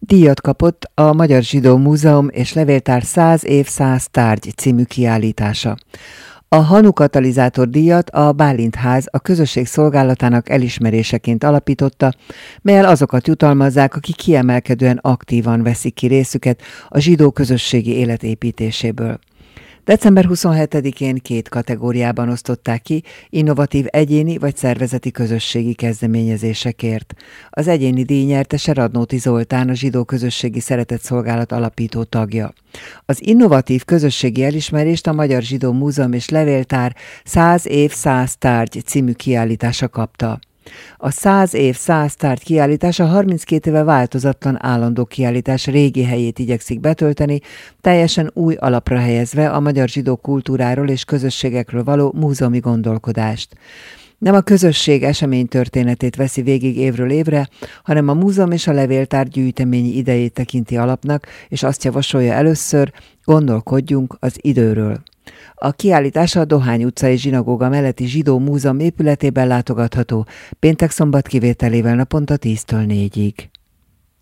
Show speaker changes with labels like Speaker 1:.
Speaker 1: Díjat kapott a Magyar Zsidó Múzeum és Levéltár 100 év 100 tárgy című kiállítása. A Hanu Katalizátor díjat a Bálint Ház a közösség szolgálatának elismeréseként alapította, mellyel azokat jutalmazzák, akik kiemelkedően aktívan veszik ki részüket a zsidó közösségi élet építéséből. December 27-én 2 kategóriában osztották ki, innovatív egyéni vagy szervezeti közösségi kezdeményezésekért. Az egyéni díj nyertese Radnóti Zoltán, a Zsidó Közösségi Szeretetszolgálat alapító tagja. Az innovatív közösségi elismerést a Magyar Zsidó Múzeum és Levéltár 100 év 100 tárgy című kiállítása kapta. A 100 év 100 tárgy kiállítása 32 éve változatlan állandó kiállítás régi helyét igyekszik betölteni, teljesen új alapra helyezve a magyar zsidó kultúráról és közösségekről való múzeumi gondolkodást. Nem a közösség eseménytörténetét veszi végig évről évre, hanem a múzeum és a levéltár gyűjteményi idejét tekinti alapnak, és azt javasolja először, gondolkodjunk az időről. A kiállítás a Dohány utcai zsinagóga melletti Zsidó Múzeum épületében látogatható, péntek-szombat kivételével naponta 10-től 4-ig.